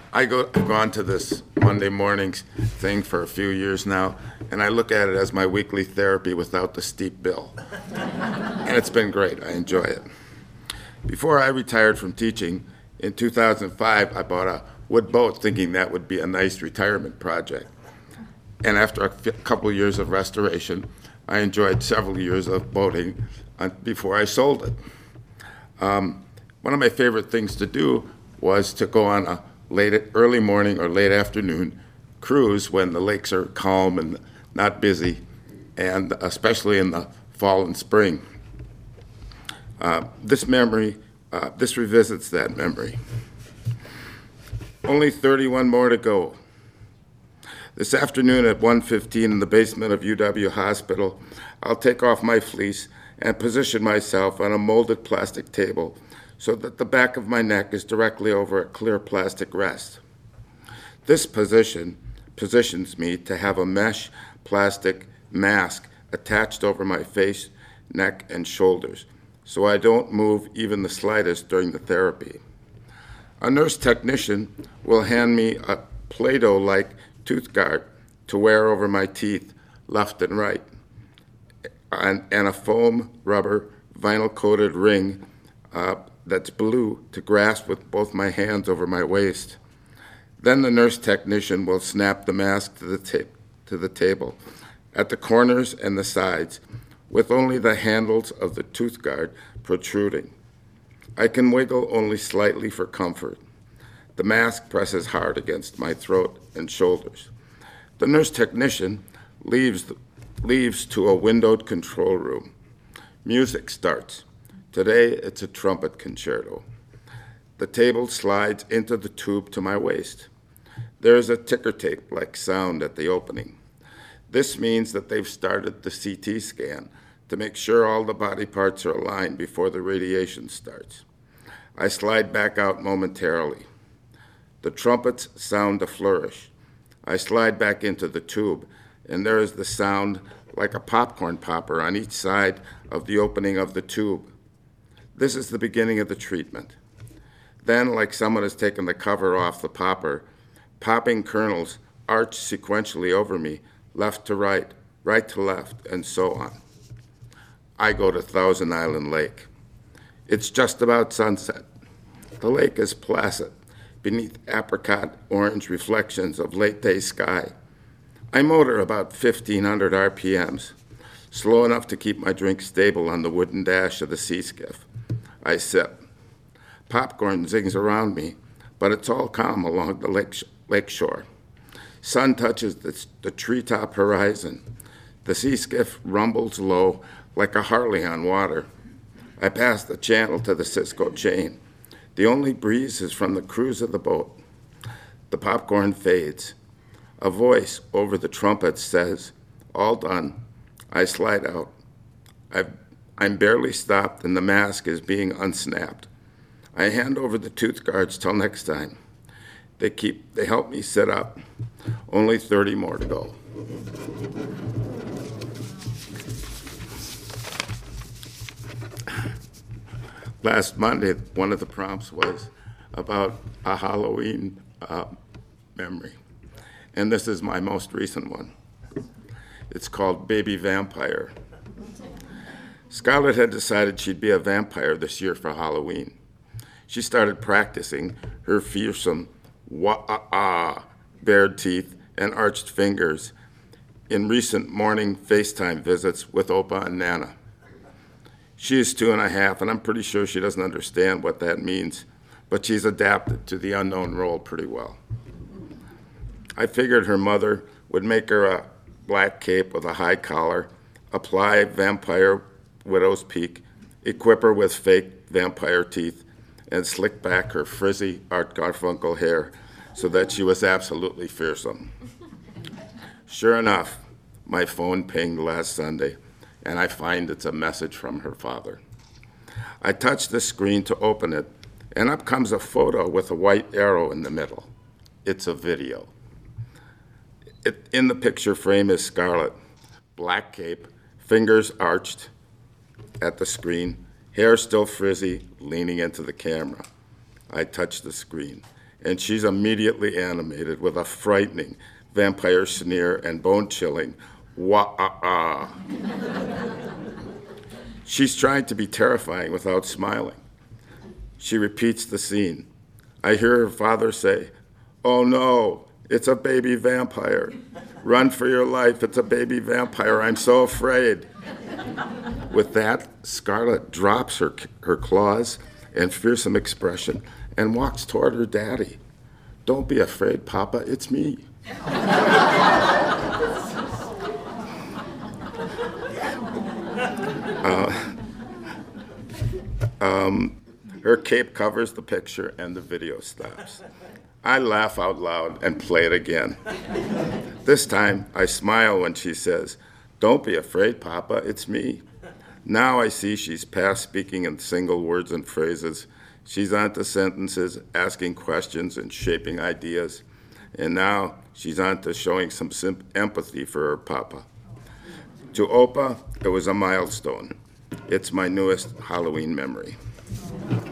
I've gone to this Monday mornings thing for a few years now, and I look at it as my weekly therapy without the steep bill. And it's been great. I enjoy it. Before I retired from teaching, in 2005, I bought a wood boat thinking that would be a nice retirement project. And after a couple of years of restoration, I enjoyed several years of boating before I sold it. One of my favorite things to do was to go on a early morning or late afternoon cruise when the lakes are calm and not busy, and especially in the fall and spring. This revisits that memory. Only 31 more to go. This afternoon at 1:15 in the basement of UW Hospital, I'll take off my fleece and position myself on a molded plastic table so that the back of my neck is directly over a clear plastic rest. This positions me to have a mesh plastic mask attached over my face, neck, and shoulders, so I don't move even the slightest during the therapy. A nurse technician will hand me a Play-Doh-like tooth guard to wear over my teeth, left and right, and a foam rubber vinyl-coated ring that's blue to grasp with both my hands over my waist. Then the nurse technician will snap the mask to the table at the corners and the sides, with only the handles of the tooth guard protruding. I can wiggle only slightly for comfort. The mask presses hard against my throat and shoulders. The nurse technician leaves to a windowed control room. Music starts. Today, it's a trumpet concerto. The table slides into the tube to my waist. There is a ticker tape-like sound at the opening. This means that they've started the CT scan to make sure all the body parts are aligned before the radiation starts. I slide back out momentarily. The trumpets sound a flourish. I slide back into the tube, and there is the sound like a popcorn popper on each side of the opening of the tube. This is the beginning of the treatment. Then, like someone has taken the cover off the popper, popping kernels arch sequentially over me, left to right, right to left, and so on. I go to Thousand Island Lake. It's just about sunset. The lake is placid, beneath apricot orange reflections of late day sky. I motor about 1,500 RPMs, slow enough to keep my drink stable on the wooden dash of the sea skiff. I sip. Popcorn zings around me, but it's all calm along the lake shore. Sun touches the treetop horizon. The sea skiff rumbles low like a Harley on water. I pass the channel to the Cisco chain. The only breeze is from the cruise of the boat. The popcorn fades. A voice over the trumpet says, "All done." I slide out. I'm barely stopped and the mask is being unsnapped. I hand over the tooth guards till next time. They help me sit up. Only 30 more to go. Last Monday, one of the prompts was about a Halloween memory. And this is my most recent one. It's called Baby Vampire. Scarlett had decided she'd be a vampire this year for Halloween. She started practicing her fearsome bared teeth and arched fingers in recent morning FaceTime visits with Opa and Nana. She is 2.5, and I'm pretty sure she doesn't understand what that means, but she's adapted to the unknown role pretty well. I figured her mother would make her a black cape with a high collar, apply vampire widow's peak, equip her with fake vampire teeth, and slick back her frizzy Art Garfunkel hair so that she was absolutely fearsome. Sure enough, my phone pinged last Sunday, and I find it's a message from her father. I touch the screen to open it, and up comes a photo with a white arrow in the middle. It's a video. In the picture frame is Scarlett, black cape, fingers arched at the screen, hair still frizzy, leaning into the camera. I touch the screen. and she's immediately animated with a frightening vampire sneer and bone-chilling wah-ah-ah. She's trying to be terrifying without smiling. She repeats the scene. I hear her father say, "Oh no, it's a baby vampire. Run for your life, it's a baby vampire, I'm so afraid." With that, Scarlett drops her claws and fearsome expression and walks toward her daddy. "Don't be afraid, Papa, it's me." Her cape covers the picture and the video stops. I laugh out loud and play it again. This time, I smile when she says, "Don't be afraid, Papa, it's me." Now I see she's past speaking in single words and phrases. She's on to sentences, asking questions and shaping ideas. And now she's on to showing some empathy for her Papa. To Opa, it was a milestone. It's my newest Halloween memory.